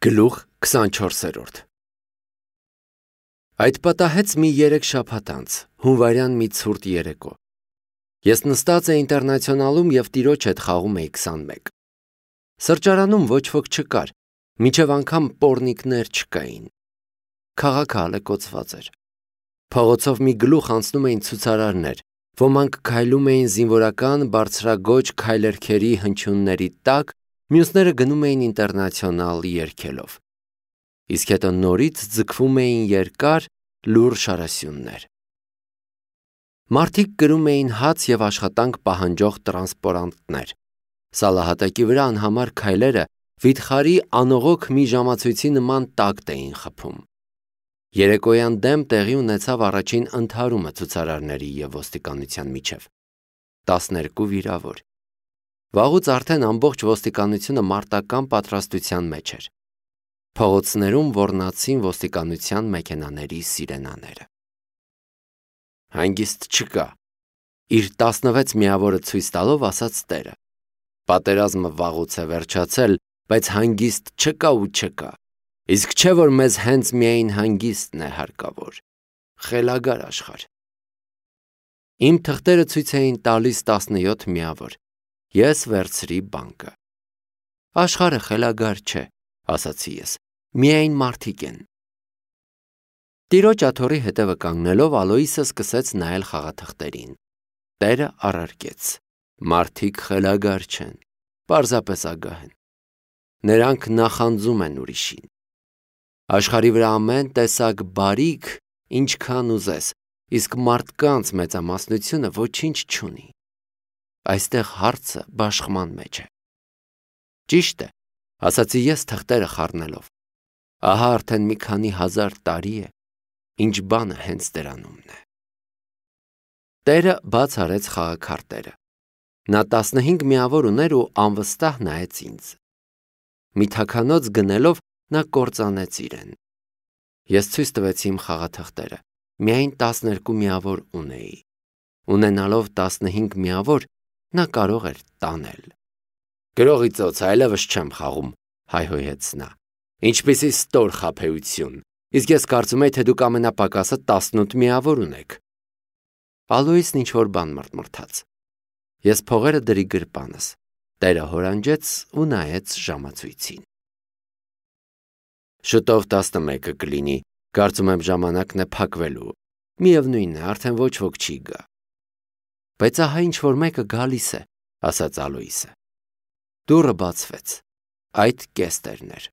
Գլուխ 24-րդ Այդ պատահեց մի 3 շաբաթ անց, հունվարյան մի ցուրտ երեկո։ Ես նստած էի ինտերնացիոնալում և տիրոջ հետ խաղում էի 21։ Սրճարանում ոչ ոք չկար, մինչև անգամ պոռնիկներ չկային։ Քաղաքը ալեկոծված էր։ Փողոցով մի գլուխ անցնում էին ցուցարարներ, ոմանք քայլում էին զինվորական բարձրագոճ քայլերքերի հնչյունների տակ, մյուսները գնում էին ինտերնացիոնալ երգելով։ Իսկ հետո նորից ձգվում էին երկար, լուռ շարասյուններ։ Մարդիկ կրում էին հաց և աշխատանք պահանջող տրանսպորանտներ։ Սալահատակի վրա անհամար քայլերը վիթխարի անողոք մի ժամացույցի նման տակտ էին խփում։ Երեկոյան դեմ տեղի ունեցավ առաջին ընդհարումը ցուցարարների և ոստիկանության միջև։ 12 վիրավոր։ Վաղուց արդեն ամբողջ ոստիկանությունը մարտական պատրաստության մեջ էր։ Փողոցներում ոռնացին ոստիկանության մեքենաների սիրենաները։ Հանգիստ չկա, իր 16 միավորը ցույց տալով ասաց տերը։ Պատերազմը վաղուց է վերջացել, բայց հանգիստ չկա ու չկա։ Իսկ չէ որ մեզ հենց միայն հանգիստն է հարկավոր։ Խելագար աշխարհ։ Իմ թղթերը ցույց էին տալիս 17 միավոր։ Ես վերցրի բանկը։ Աշխարհը խելագար չէ, ասացի ես, միայն մարդիկ են։ Տիրոջ աթոռի հետևը կանգնելով Ալոյսը սկսեց նայել խաղաթղթերին։ Տերը առարկեց. մարդիկ խելագար չեն, պարզապես ագահ են։ Նրանք նախանձում են ուրիշին։ Աշխարհի վրա ամեն տեսակ բարիք, ինչքան ուզես, իսկ մարդկանց մեծամասնությունը ոչինչ չունի։ Այստեղ հարցը բաշխման մեջ է։ Ճիշտ է, ասացի ես թղթերը խառնելով։ Ահա արդեն մի քանի հազար տարի է, ինչ բանը հենց դրանումն է։ Տերը բաց արեց խաղաքարտերը։ Նա 15 միավոր ուներ ու անվստահ նայեց ինձ։ Մի թաքանոց գնելով նա կործանեց իրեն։ Ես ցույց տվեցի իմ խաղաթղթերը, միայն 12 միավոր ունեի։ Ունենալով 15 միավոր, նա կարող էր տանել։ Գրողի ծոց, այլևս չեմ խաղում, հայհոյեց նա։ Ինչպիսի ստոր խաբեություն, իսկ ես կարծում եի, թե դուք ամենապակասը 18 միավոր ունեք։ Ալոյսն ինչ-որ բան մռթմռթաց։ Ես փողերը դրի գրպանս։ Տերը հորանջեց ու նայեց ժամացույցին։ Շուտով 11-ը կլինի, կարծում եմ ժամանակն է փակվելու։ Միևնույն է, արդեն ոչ ոք չի գա։ Բայց ահա ինչ-որ մեկը գալիս է, ասաց Ալոյսը։ Դուռը բացվեց։ Այդ Կեստերն էր։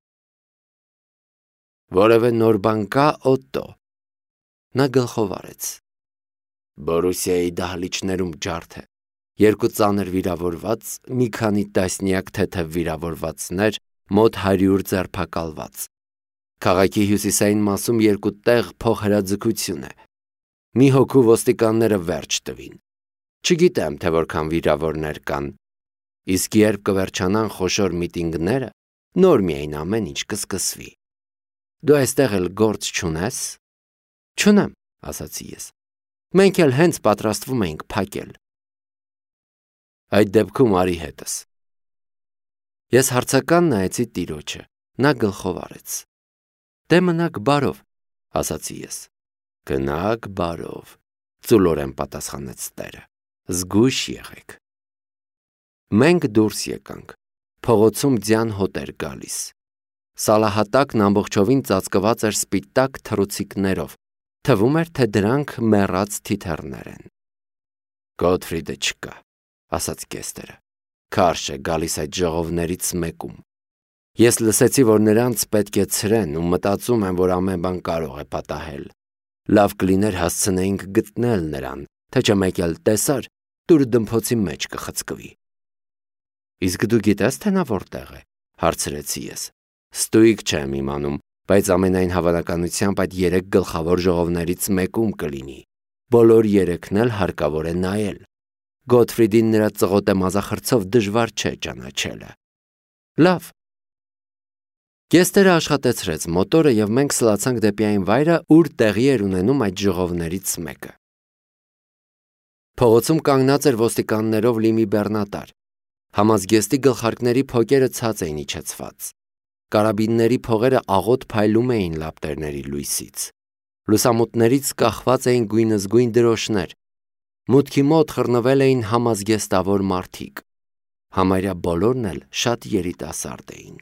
Որևէ նոր բան կա, Օտտո։ Նա գլխով արեց։ Բորուսիայի դահլիճներում ջարդ է։ 2 ծանր վիրավորված, մի քանի տասնյակ թեթև վիրավորվածներ, մոտ 100 ձերբակալված։ Քաղաքի հյուսիսային մասում 2 տեղ փոխհրաձգություն է։ Մի հոգու ոստիկանները վերջ տվին։ Չգիտեմ, թե որքան վիրավորներ կան։ Իսկ երբ կվերջանան խոշոր միտինգները, նոր միայն ամեն ինչ կսկսվի։ Դու այստեղ էլ գործ չունես։ Չունեմ, ասացի ես։ Մենք էլ հենց պատրաստվում էինք փակել։ Այդ դեպքում արի հետս։ Ես հարցական նայեցի տիրոջը, նա գլխով արեց։ Դե մնաք բարով, ասացի ես։ Գնաք բարով, ծուլորեն պատասխանեց տերը։ Զգույշ եղեք։ Մենք դուրս եկանք։ Փողոցում ձյան հոտ էր գալիս։ Սալահատակն ամբողջովին ծածկված էր սպիտակ թռուցիկներով։ Թվում էր, թե դրանք մեռած թիթեռներ են։ Գոթֆրիդը չկա, ասաց Կեստերը։ Քարշ է գալիս այդ ժողովներից մեկում։ Ես լսեցի, որ նրանց պետք է ցրեն ու մտածում եմ, որ ամեն բան կարող է պատահել։ Լավ կլիներ հասցնեինք գտնել նրան, թե չէ մեկ էլ տեսար, դուր դմփոցի մեջ կխցկվի։ Իսկ դու գիտես, թե նա որտեղ է, հարցրեցի ես։ Ստույգ չեմ իմանում, բայց ամենայն հավանականությամբ այդ 3 գլխավոր ժողովներից մեկում կլինի։ Բոլոր 3-ն էլ հարկավոր է նայել։ Գոթֆրիդին նրա ծղոտե մազախրցով դժվար չէ ճանաչելը։ Լավ։ Կեստերը աշխատեցրեց մոտորը և մենք սլացանք դեպի այն վայրը, ուր տեղի էր ունենում այդ ժողովներից մեկը։ Փողոցում կանգնած էր ոստիկաններով լի մի բեռնատար։ Համազգեստի գլխարկների փոկերը ցած էին իջեցված։ Կարաբինների փողերը աղոտ փայլում էին լապտերների լույսից։ Լուսամուտներից կախված էին գույնզգույն դրոշներ։ Մուտքի մոտ խռնվել էին համազգեստավոր մարդիկ։ Համարյա բոլորն էլ շատ երիտասարդ էին։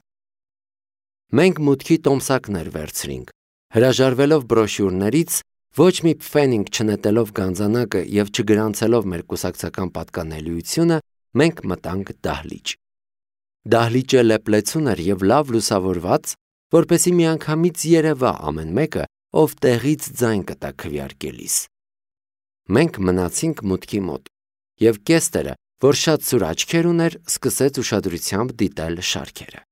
Մենք մուտքի տոմսակներ վերցրինք։ Հրաժարվելով բրոշյուրներից, ոչ մի փֆենինգ չնետելով գանձանակը և չգրանցելով մեր կուսակցական պատկանելիությունը, մենք մտանք դահլիճ։ Դահլիճը լեփլեցուն էր և լավ լուսավորված, որպեսզի միանգամից երևա ամեն մեկը, ով տեղից ձայն կտա քվեարկելիս։ Մենք մնացինք մուտքի մոտ, և կեստերը, որ շատ սուր աչքեր ուներ, սկսեց ուշադրությամբ դիտել շարքերը։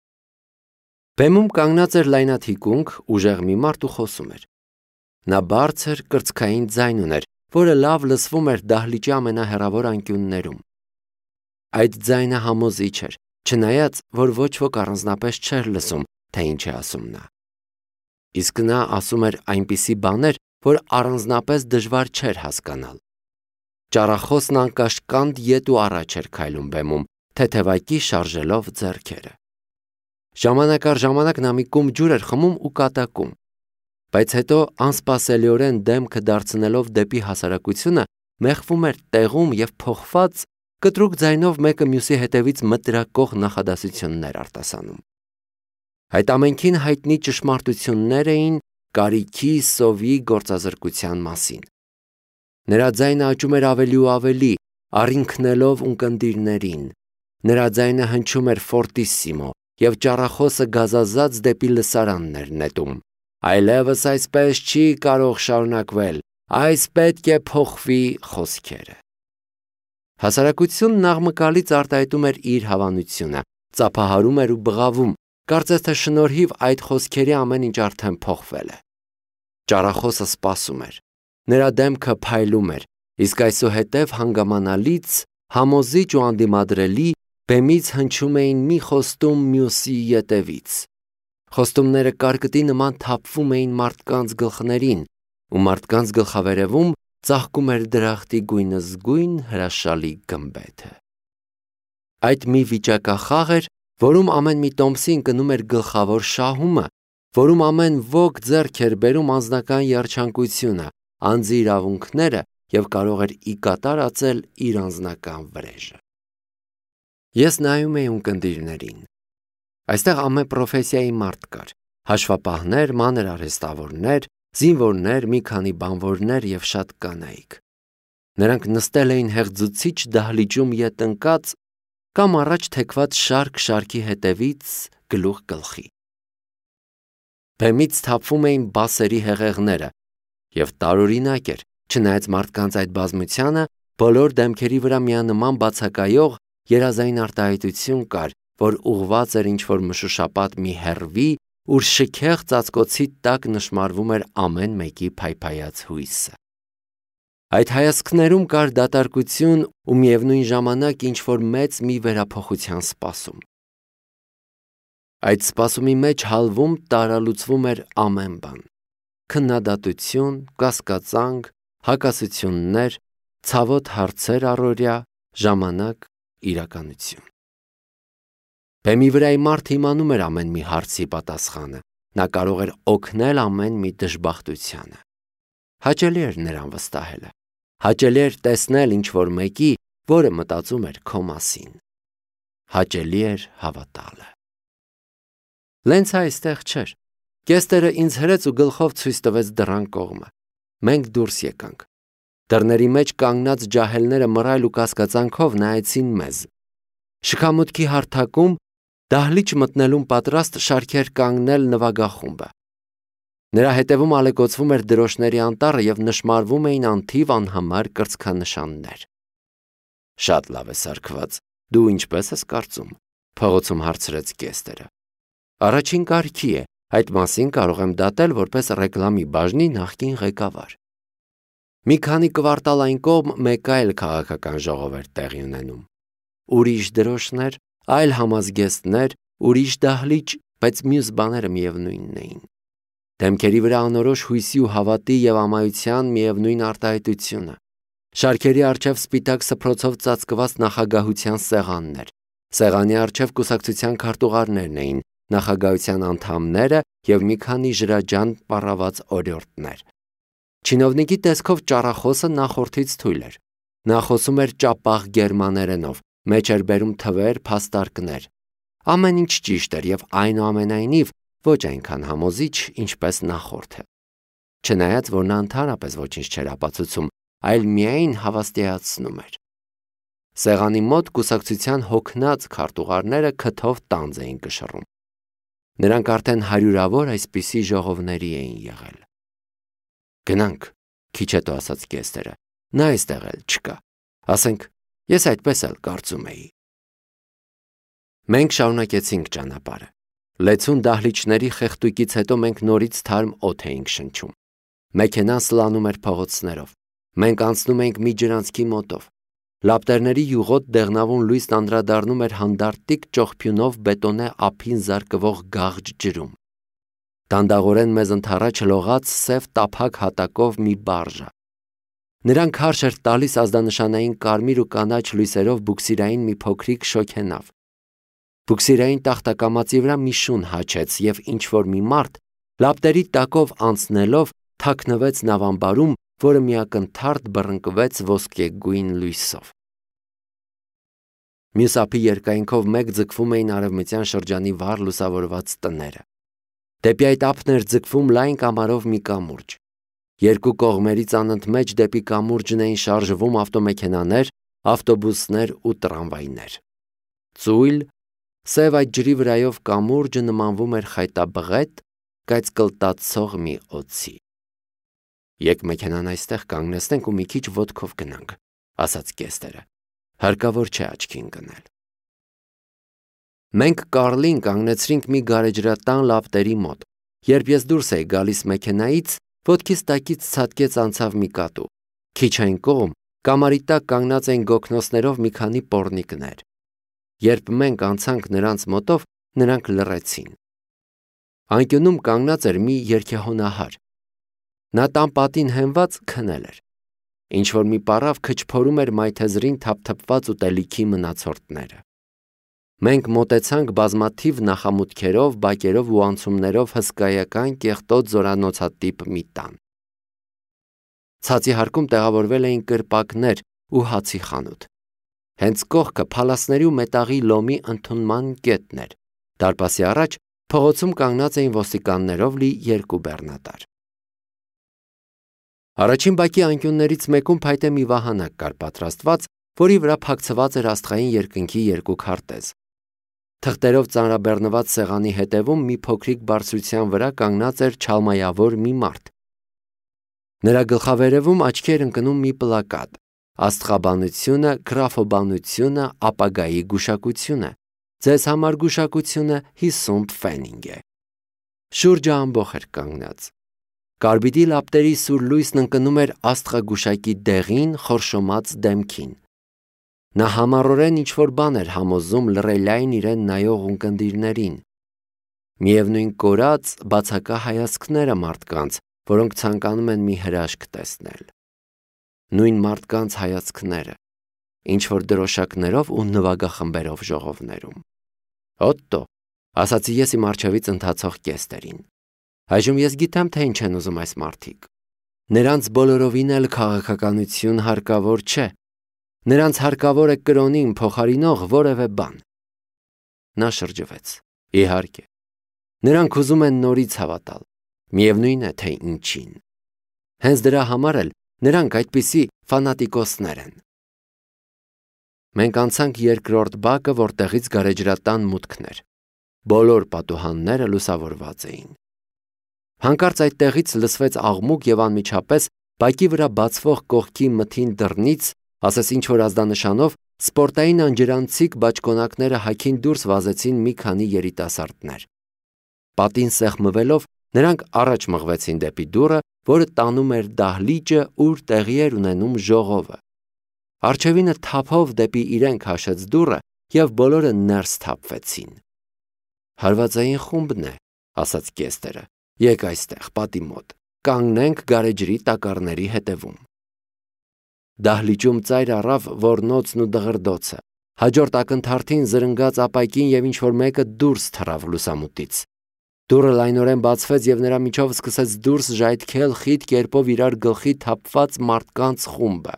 Բեմում կանգնած էր լայնաթիկունք, ուժեղ մի մարդ ու խոսում էր։ Նա բարձր, կրծքային ձայն ուներ, որը լավ լսվում էր դահլիճի ամենահեռավոր անկյուններում։ Այդ ձայնը համոզիչ էր, չնայած, որ ոչ ոք առանձնապես չէր լսում, թե ինչ է ասում նա։ Իսկ նա ասում էր այնպիսի բաներ, որ առանձնապես դժվար չէր հասկանալ։ Ճառախոսն անկաշկանդ ետ ու առաջ էր քայլում բեմում, թեթևակի շարժելով ձեռքերը։ Ժամանակ առ ժամանակ նա մի կում ջուր էր խմում ու կատակում, բայց հետո անսպասելիորեն դեմքը դարձնելով դեպի հասարակությունը, մեխվում էր տեղում և փոխված, կտրուկ ձայնով մեկը մյուսի հետևից մտրակող նախադասություններ արտասանում։ Այդ ամենքին հայտնի ճշմարտություններ էին կարիքի, սովի, գործազրկության մասին։ Նրա ձայնը աճում էր ավելի ու ավելի, առինքնելով ունկնդիրներին։ Նրա ձայնը հնչում էր ֆորտիսիմո, և ճառախոսը գազազած դեպի լսարանն էր նետում։ Այլևս այսպես չի կարող շարունակվել, այս պետք է փոխվի խոսքերը։ Հասարակությունն աղմկալից արտահայտում էր իր հավանությունը, ծափահարում էր ու բղավում, կարծես թե շնորհիվ այդ խոսքերի ամեն ինչ արդեն փոխվել է։ Ճառախոսը սպասում էր։ Նրա դեմքը փայլում էր, իսկ այսուհետև հանգամանալից, համոզիչ ու անդիմադրելի բեմից հնչում էին մի խոստում մյուսի ետևից։ Խոստումները կարկտի նման թափվում էին մարդկանց գլխներին, ու մարդկանց գլխավերևում ծաղկում էր դրախտի գույնզգույն հրաշալի գմբեթը։ Այդ մի վիճակախաղ էր, որում ամեն մի տոմսին կնում էր գլխավոր շահումը, որում ամեն ոք ձեռք էր բերում անձնական երջանկությունը, անձի իրավունքները և կարող էր ի կատար ածել իր անձնական վրեժը։ Ես նայում էի ունկնդիրներին։ Այստեղ ամեն պրոֆեսիայի մարդ կար՝ հաշվապահներ, մանր արհեստավորներ, զինվորներ, մի քանի բանվորներ և շատ կանայք։ Նրանք նստել էին հեղձուցիչ դահլիճում ետ ընկած կամ առաջ թեքված շարք շարքի հետևից գլուխ գլխի։ Բեմից թափվում էին բասերի հեղեղները, և տարօրինակ էր, չնայած մարդկանց այդ բազմությանը, բոլոր դեմքերի վրա միանման բացակայող երազային արտահայտություն կար, որ ուղղված էր ինչ-որ մշուշապատ մի հեռվի, ուր շքեղ ծածկոցի տակ նշմարվում էր ամեն մեկի փայփայած հույսը։ Այդ հայացքներում կար դատարկություն ու միևնույն ժամանակ ինչ-որ մեծ մի վերափոխության սպասում։ Այդ սպասումի մեջ հալվում տարալուծվում էր ամեն բան. քննադատություն, կասկածանք, հակասություններ, ցավոտ հարցեր առօրյա, ժամանակ, իրականություն։ Բեմի վրայի մարդը իմանում էր ամեն մի հարցի պատասխանը, նա կարող էր օգնել ամեն մի դժբախտությանը։ Հաճելի էր նրան վստահելը, հաճելի էր տեսնել ինչ-որ մեկի, որը մտածում էր քո մասին։ Հաճելի էր հավատալը։ Լենցը այստեղ չէր։ Կեստերը ինձ հրեց ու գլխով ցույց տվեց դռան կողմը։ Մենք դուրս եկանք։ Դռների մեջ կանգնած ջահելները մռայլ ու կասկածանքով նայեցին մեզ։ Շքամուտքի հարթակում դահլիճ մտնելուն պատրաստ շարքի էր կանգնել նվագախումբը։ Նրա հետևում ալեկոծվում էր դրոշների անտառը և նշմարվում էին անթիվ անհամար կրծքանշաններ։ Շատ լավ է սարքված, դու ինչպես ես կարծում, փողոցում հարցրեց կեստերը։ Առաջին կարգի է, այդ մասին կարող եմ դատել որպես ռեկլամի բաժնի նախկին ղեկավար։ Մի քանի կվարտալ այն կողմ մեկ այլ քաղաքական ժողով էր տեղի ունենում։ Ուրիշ դրոշներ, այլ համազգեստներ, ուրիշ դահլիճ, բայց մյուս բաները միևնույնն էին։ Դեմքերի վրա անորոշ հույսի ու հավատի և ամայության միևնույն արտահայտությունը։ Շարքերի առջև սպիտակ սփռոցով ծածկված նախագահության սեղաններ։ Սեղանի առջև կուսակցության քարտուղարներն էին, նախագահության անդամները և մի քանի ժրաջան պառաված օրիորդներ։ Չինովնիկի տեսքով ճառախոսը նախորդից թույլ էր։ Նա խոսում էր ճապաղ գերմաներենով, մեջ էր բերում թվեր, փաստարկներ։ Ամեն ինչ ճիշտ էր և այնուամենայնիվ ոչ այնքան համոզիչ, ինչպես նախորդը։ Չնայած, որ նա ընդհանրապես ոչինչ չէր ապացուցում, այլ միայն հավաստիացնում էր։ Սեղանի մոտ կուսակցության հոգնած քարտուղարները քթով տանձ էին կշռում։ Նրանք արդեն հարյուրավոր այսպիսի ժողովների էին եղել։ Գնանք, քիչ հետո ասաց Գեստերը, նա այստեղ էլ չկա։ Ասենք, ես այդպես էլ կարծում էի։ Մենք շարունակեցինք ճանապարհը։ Լեցուն դահլիճների խեղդույկից հետո մենք նորից թարմ օդ էինք շնչում։ Մեքենան սլանում էր փողոցներով։ Մենք անցնում էինք մի ջրանցքի մոտով։ Լապտերների յուղոտ դեղնավուն լույսն անդրադառնում էր հանդարտիկ ճողփյունով բետոնե ափին զարկվող գաղջ ջրում։ Դանդաղորեն մեզ ընդառաջ լողաց սև տափակ հատակով մի բարժա։ Նրան քարշ էր տալիս ազդանշանային կարմիր ու կանաչ լույսերով բուքսիրային մի փոքրիկ շոգենավ։ Բուքսիրային տախտակամածի վրա մի շուն հաչեց և ինչ-որ մի մարդ լապտերի տակով անցնելով թաքնվեց նավամբարում, որը միակնթարթ բռնկվեց ոսկեգույն լույսով։ Մյուս ափի երկայնքով մեկ ձգվում էին արևմտյան շրջանի վառ լուսավորված տները։ Դեպի այդ ափն էր ձգվում լայն կամարով մի կամուրջ։ Երկու կողմերից անընդմեջ դեպի կամուրջն էին շարժվում ավտոմեքենաներ, ավտոբուսներ ու տրամվայներ։ Ծույլ, սև այդ ջրի վրայով կամուրջը նմանվում էր խայտաբղետ, կայծկլտացող մի օձի։ Եկ մեքենան այստեղ կանգնեցնենք ու մի քիչ ոտքով գնանք, ասաց Գեստերը։ Հարկավոր չէ աչքի ընկնել։ Մենք Կարլին կանգնեցրինք մի գարեջրատան լապտերի մոտ։ Երբ ես դուրս էի գալիս մեքենայից, ոտքիս տակից ցատկեց անցավ մի կատու։ Քիչ այն կողմ կամարի տակ կանգնած էին գոգնոցներով մի քանի պոռնիկներ։ Երբ մենք անցանք նրանց մոտով, նրանք լռեցին։ Անկյունում կանգնած էր մի երգեհոնահար։ Նա տան պատին հենված քնել էր։ Ինչ-որ մի պառավ քչփորում էր մայթեզրին թափթփված ուտելիքի մնացորդները։ Մենք մոտեցանք բազմաթիվ նախամուտքերով, բակերով ու անցումներով հսկայական կեղտոտ զորանոցատիպ մի տան։ Ցածի հարկում տեղավորվել էին կրպակներ ու հացի խանութ։ Հենց կողքը փալասների ու մետաղի լոմի ընդունման կետն էր։ Դարպասի առաջ փողոցում կանգնած էին ոստիկաններով լի երկու բեռնատար։ Առաջին բակի անկյուններից մեկում փայտե մի վահանակ կար պատրաստված, որի վրա փակցված էր աստղային երկնքի երկու քարտեզ։ Թղթերով ծանրաբեռնված սեղանի հետևում մի փոքրիկ բարձրության վրա կանգնած էր չալմայավոր մի մարդ։ Նրա գլխավերևում աչքի էր ընկնում մի պլակատ. Աստղաբանությունը, գրաֆոբանությունը, ապագայի գուշակությունը։ Ձեզ համար գուշակությունը 50 պֆենինգ է։ Շուրջը ամբոխ էր կանգնած։ Կարբիդի լապտերի սուր լույսն ընկնում էր աստղագուշակի դեղին, խորշոմած դեմքին։ Նա համառորեն ինչ-որ բան էր համոզում լռելային իրեն նայող ունկնդիրներին։ Միևնույն կորած, բացակա հայացքները մարդկանց, որոնք ցանկանում են մի հրաշք տեսնել։ Նույն մարդկանց հայացքները, ինչ-որ դրոշակներով ու նվագախմբերով ժողովներում։ Օտտո, ասացի ես իմ առջևից ընթացող Գեստերին։ Այժմ ես գիտեմ, թե ինչ են ուզում այս մարդիկ։ Նրանց բոլորովին էլ քաղաքականություն հարկավոր չէ։ Նրանց հարկավոր է կրոնին փոխարինող որևէ բան։ Նա շրջվեց։ Իհարկե։ Նրանք ուզում են նորից հավատալ։ Միևնույն է, թե ինչին։ Հենց դրա համար էլ նրանք այդպիսի ֆանատիկոսներ են։ Մենք անցանք երկրորդ բակը, որտեղից գարեջրատան մուտքն էր։ Բոլոր պատուհանները լուսավորված էին։ Հանկարծ այդտեղից լսվեց աղմուկ և անմիջապես բակի վրա բացվող կողքի մթին դռնից, ասես ինչ-որ ազդանշանով, սպորտային անջրանցիկ բաճկոնակները հագին դուրս վազեցին մի քանի երիտասարդներ։ Պատին սեղմվելով, նրանք առաջ մղվեցին դեպի դուռը, որը տանում էր դահլիճը, ուր տեղի էր ունենում ժողովը։ Առջևինը թափով դեպի իրենք հաշեց դուռը և բոլորը ներս թափվեցին։ Հարվածային խումբն է, ասաց Գեստերը։ Եկ այստեղ, պատի մոտ, կանգնենք գարեջրի տակառների հետևում։ Դահլիճում ծայր առավ ոռնոցն ու դղրդոցը։ Հաջորդ ակնթարթին զրնգաց ապակին և ինչ-որ մեկը դուրս թռավ լուսամուտից։ Դուռը լայնորեն բացվեց և նրա միջով սկսեց դուրս ժայթքել խիտ կերպով իրար գլխի թափված մարդկանց խումբը։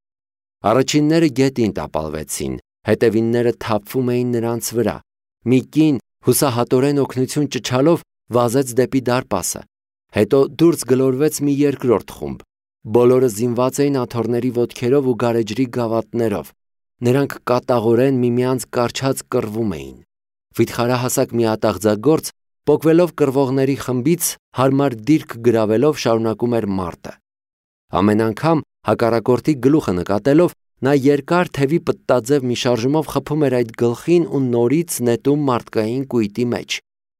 Առաջինները գետին տապալվեցին, հետևինները թափվում էին նրանց վրա։ Մի կին հուսահատորեն օգնություն ճչալով վազեց դեպի դարպասը։ Հետո դուրս գլորվեց մի երկրորդ խումբ։ Բոլորը զինված էին աթոռների ոտքերով ու գարեջրի գավաթներով։ Նրանք կատաղորեն միմյանց կառչած կռվում էին։ Վիթխարահասակ մի ատաղձագործ, պոկվելով կռվողների խմբից, հարմար դիրք գրավելով շարունակում էր մարտը։ Ամեն անգամ հակառակորդի գլուխը նկատելով, նա երկար թևի պտտաձև մի շարժումով խփում էր այդ գլխին ու նորից նետում մարդկային կույտի մեջ։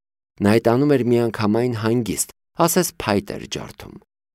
Նա այդ անում էր միանգամայն հանգիստ, ասես փայտ էր ջարդում։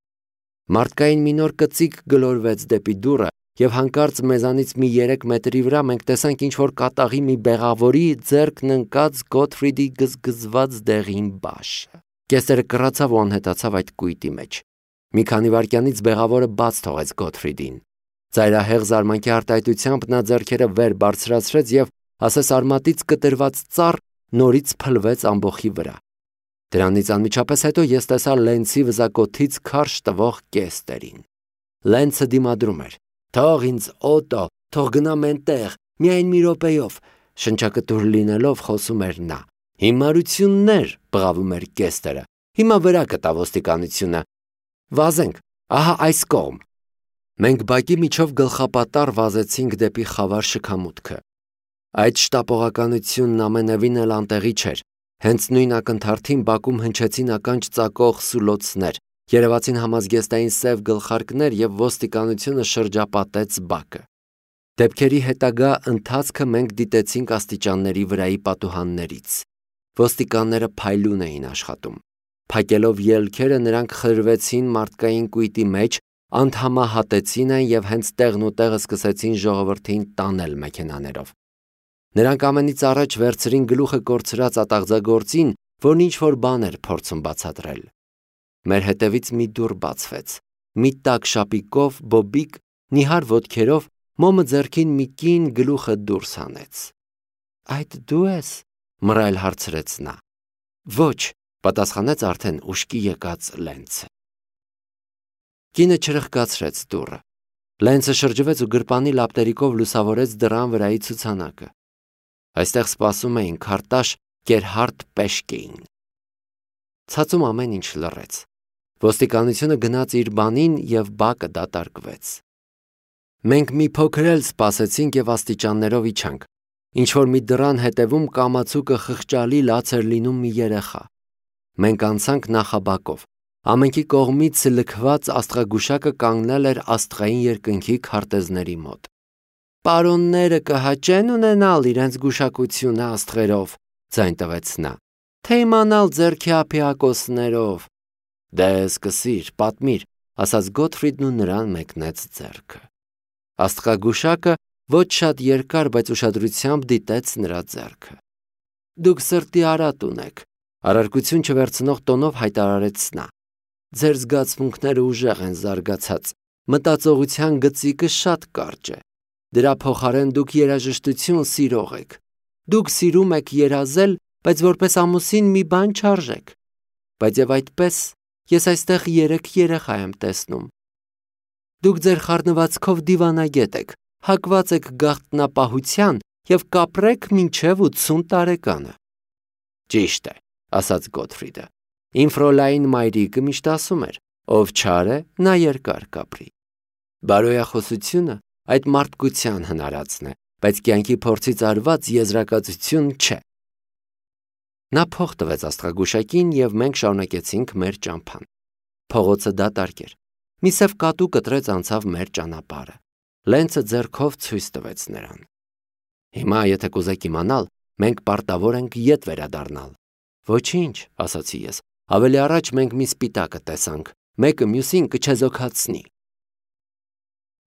Մարդկային մի նոր կծիկ գլորվեց դեպի դուռը, և հանկարծ մեզանից մի 3 մետրի վրա մենք տեսանք ինչ-որ կատաղի մի բեղավորի ձեռքն ընկած Գոթֆրիդի գզգզված դեղին բաշը։ Կեսերը կռացավ ու անհետացավ այդ կույտի մեջ։ Մի քանի վայրկյանից բեղավորը բաց թողեց Գոթֆրիդին։ Ծայրահեղ զարմանքի արտահայտությամբ նա ձեռքերը վեր բարձրացրեց և, ասես արմատից կտրված ծառ, նորից փլվեց ամբոխի վրա։ Դրանից անմիջապես հետո ես տեսա Լենցի վզակոթից քարշ տվող կեստերին։ Լենցը դիմադրում էր։ «Թող ինձ, Օտո, թող գնամ էնտեղ, միայն մի րոպեով», շնչակտուր լինելով խոսում էր նա։ «Հիմարություններ», բղավում էր կեստերը։ «Հիմա վրա կտա ոստիկանությունը։ Վազենք, ահա այս կողմ»։ Մենք բակի միջով գլխապատառ վազեցինք դեպի խավար շքամուտքը։ Այդ շտապողականությունն ամենևին էլ անտեղի չէր։ Հենց նույն ակնթարթին բակում հնչեցին ականջ ծակող սուլոցներ, երևացին համազգեստային սև գլխարկներ և ոստիկանությունը շրջապատեց բակը։ Դեպքերի հետագա ընթացքը մենք դիտեցինք աստիճանների վրայի պատուհաններից։ Ոստիկանները փայլուն էին աշխատում։ Փակելով ելքերը նրանք խրվեցին մարդկային կույտի մեջ, անդհամահատեցին այն և հենց տեղն ու տեղը սկսեցին ժողովրդին տանել մեքենաներով։ Նրանք ամենից առաջ վերցրին գլուխը կորցրած ատաղձագործին, որն ինչ-որ բան էր փորձում բացատրել։ Մեր հետևից մի դուռ բացվեց։ Մի տաք շապիկով բոբիկ, նիհար ոտքերով, մոմը ձեռքին մի կին գլուխը դուրս հանեց։ «Այդ դու ես», մռայլ հարցրեց նա։ «Ոչ», պատասխանեց արդեն ուշքի եկած Լենցը։ Կինը չրխկացրեց դուռը։ Լենցը շրջվեց ու գրպանի լապտերիկով լուսավորեց դռան վրայի ցուցանակը։ Այստեղ սպասում էին Քարտաշ Գերհարդ Պեշկեին։ Ցածում ամեն ինչ լռեց։ Ոստիկանությունը գնաց իր բանին և բակը դատարկվեց։ Մենք մի փոքր էլ սպասեցինք և աստիճաններով իջանք։ Ինչ-որ մի դռան հետևում կամացուկը խղճալի լաց էր լինում մի երեխա։ Մենք անցանք նախաբակով։ Ամենքի կողմից լքված աստղագուշակը կանգնել էր աստղային երկնքի քարտեզների մոտ։ «Պարոնները կհաճեն ունենալ իրենց գուշակությունը աստղերով», ձայն տվեց նա, «թե իմանալ ձեռքի ափիակոսներով»։ «Դե սկսիր, պատմիր», ասաց Գոթֆրիդն ու նրան մեկնեց ձեռքը։ Աստղագուշակը ոչ շատ երկար, բայց ուշադրությամբ դիտեց նրա ձեռքը։ «Դուք սրտի արատ ունեք», առարկություն չվերցնող տոնով հայտարարեց նա։ «Ձեր զգացմունքները ուժեղ են զարգացած, մտածողության գծիկը շատ կարճ է։ Դրա փոխարեն դուք երաժշտություն սիրող եք։ Դուք սիրում եք երազել, բայց որպես ամուսին մի բան չարժեք։ Բայց եւ այդպես ես այստեղ 3 երեխա եմ տեսնում։ Դուք ձեր խառնվածքով դիվանագետ եք, հակված եք գաղտնապահության և կապրեք մինչև 80 տարեկանը»։ «Ճիշտ է», ասաց Գոթֆրիդը։ «Իմ Ֆրոլայն մայրիկը միշտ ասում էր, ով չար է, նա երկար կապրի»։ Բարոյախոսությունը այդ մարդկության հնարածն է, բայց կյանքի փորձից արված եզրակացություն չէ։ Նա փող տվեց աստղագուշակին և մենք շարունակեցինք մեր ճամփան։ Փողոցը դատարկ էր։ Մի սև կատու կտրեց անցավ մեր ճանապարհը։ Լենցը ձեռքով ցույց տվեց նրան։ «Հիմա, եթե կուզեք իմանալ, մենք պարտավոր ենք ետ վերադառնալ»։ «Ոչինչ», ասացի ես, ավելի առաջ մենք մի սպիտակը տեսանք, մեկը մյուսին կչեզոքացնի։